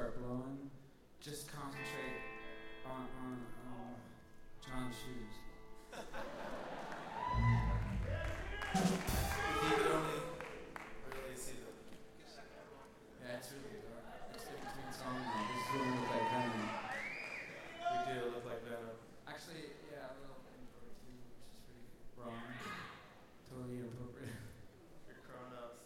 start blowing, just concentrate on John's shoes. If you could only really see them. Yeah, it's really dark. It's in between songs now. This is going to look like Venom. We do look like Venom. Actually, yeah, a little introvert too, which is pretty wrong. Totally inappropriate. You're Kronos.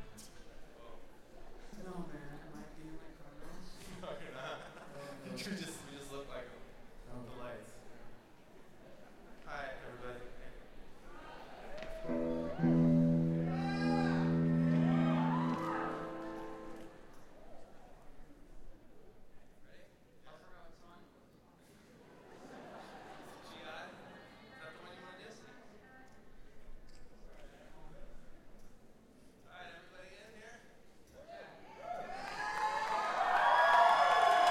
No, man, am I being like Kronos? No, you're not. You're just